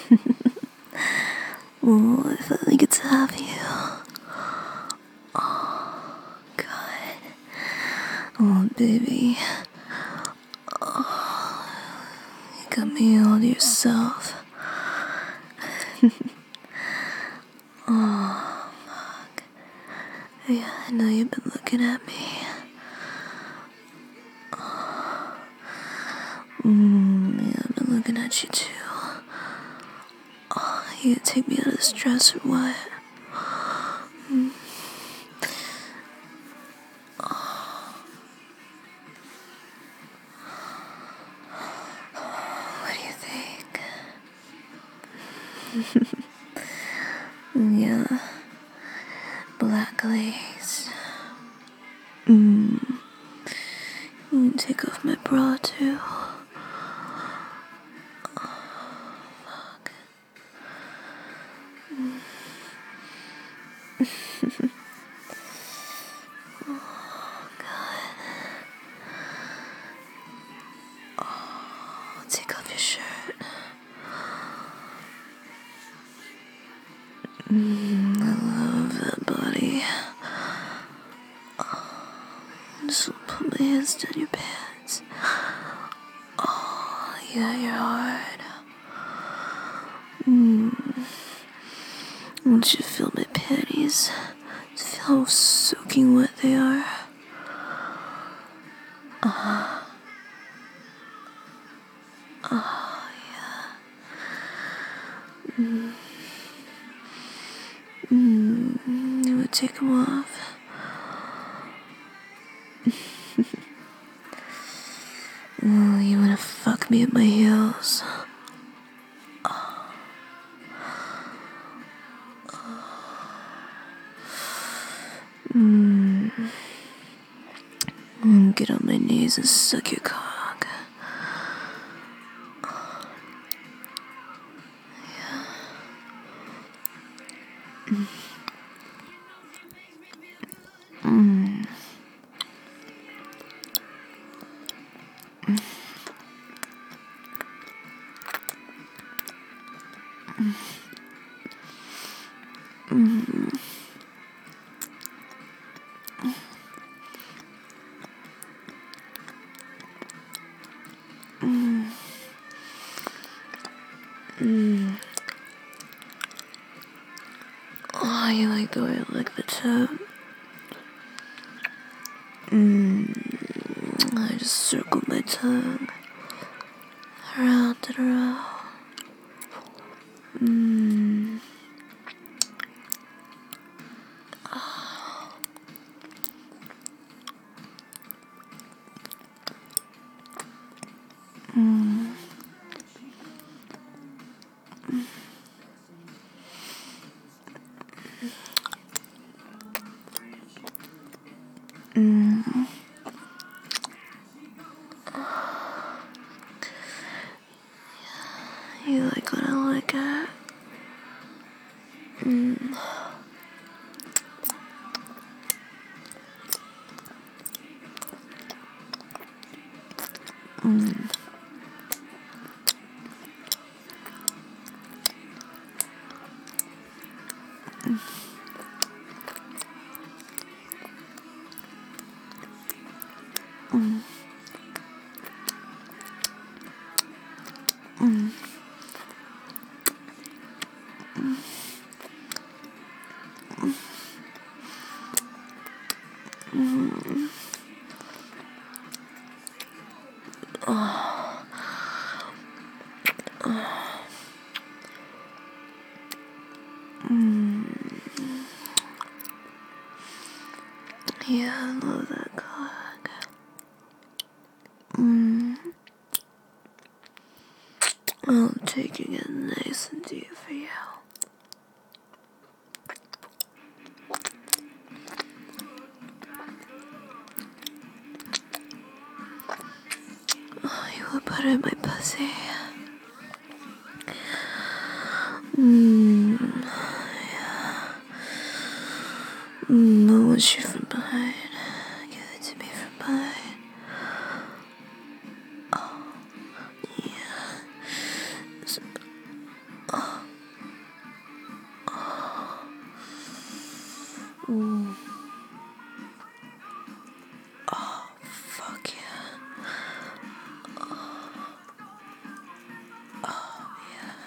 Oh, I finally get to have you. Oh, God. Oh, baby. Oh, you got me all to yourself. Oh, fuck. Yeah, I know you've been looking at me. Yeah, I've been looking at you too. Oh, you gonna take me out of the stress or what? What do you think? Yeah, black lace. You can take off my bra too. Fuck. Oh, God. Oh, take off your shirt. I love that body. Just put my hands down your pants. Oh, yeah, you're hard. Won't you feel my panties? Just feel how soaking wet they are. Oh, yeah. You would take them off. Oh, you wanna fuck me at my heels? Get on my knees and suck your cock. Oh, you like the way I lick the tip? I just circle my tongue around and around. You like when I lick it? Yeah, I love that cock. I'm taking it nice and deep for you. Oh, you would put it in my pussy. I want you from behind. Give it to me from behind. Oh, yeah. Mm. Oh, fuck yeah. Oh, yeah.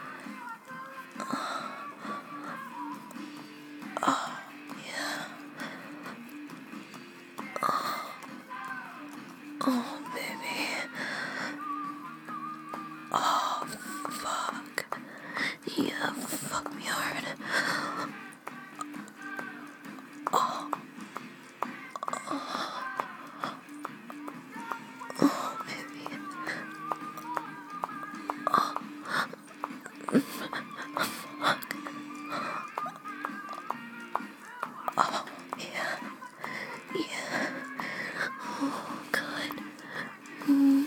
Oh, yeah. Oh, baby. Oh, fuck. Yeah, fuck me hard. Oh, oh, baby. Oh, yeah. Yeah. Oh, God. Mm.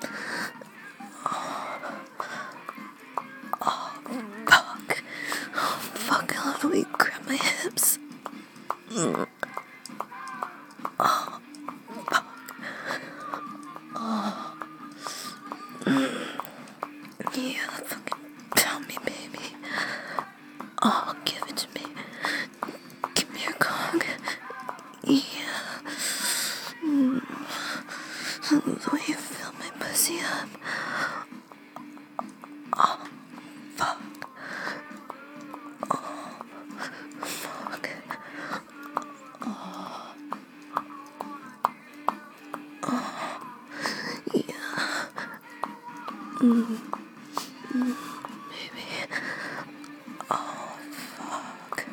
Oh, fuck. Oh, fuck. I love the way you grab my hips. Mm. Oh, fuck. Oh. Mm. Yeah, fucking tell me, baby. Oh, give it to me. Give me your cock. Yeah. Mm. The way you fill my pussy up. Oh, fuck. Oh, fuck. Oh, oh, yeah. Mm, mm, baby. Oh, fuck.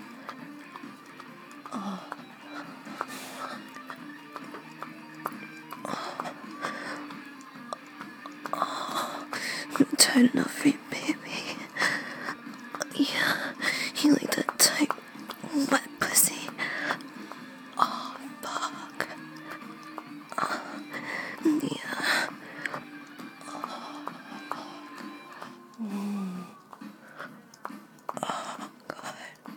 Oh, oh. I'm tight enough for you, baby. Yeah, you like that tight, wet pussy. Oh, fuck. Yeah. Mm. Oh, God.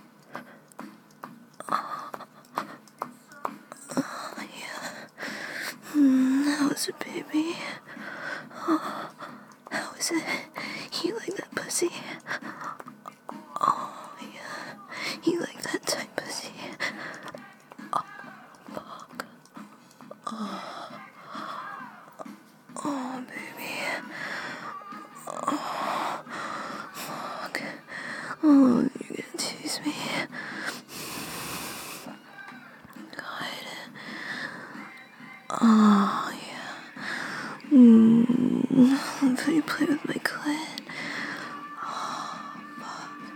Oh, yeah. How is it, baby? Oh, how is it? You like that pussy? Oh, yeah. You like that tight pussy? Oh, fuck. Oh, oh, baby. Oh, fuck. Oh, you're gonna tease me. God. Oh, yeah. Love how you play with my clit. Oh, fuck.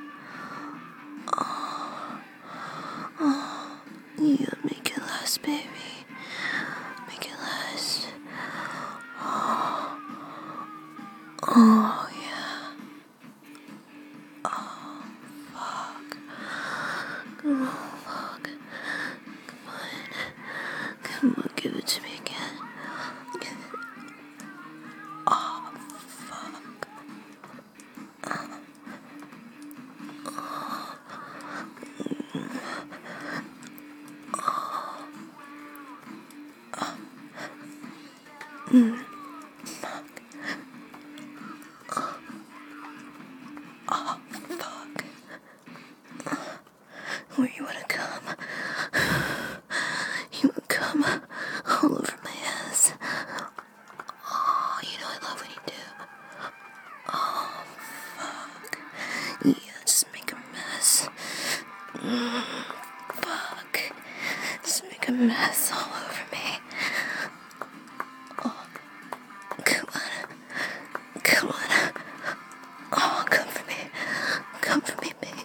Oh, oh. Yeah, make it last, baby. Make it last. Oh, oh yeah. Oh, fuck. Oh, fuck. Come on. Come on, give it to me again. Oh, fuck. Mm. Oh, fuck. Where you wanna come? You wanna come all over my ass? Oh, you know I love when you do. Oh, fuck. Yeah, just make a mess. Fuck. Just make a mess all over me. Oh, come on. Come on. Oh, come for me. Come for me, baby.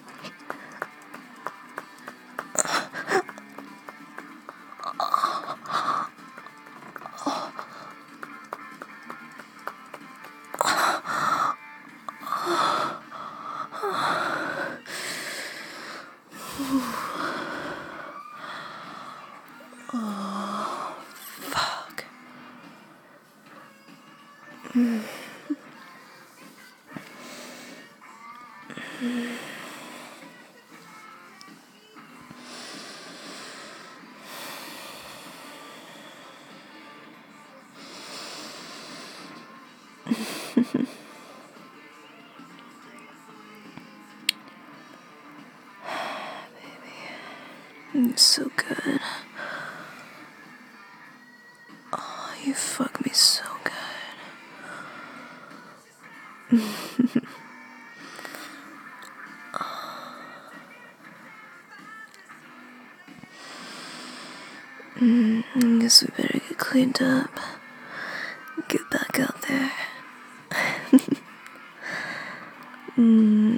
Oh, fuck. You're so good. Oh, you fuck me so good. Guess we better get cleaned up. Get back out there.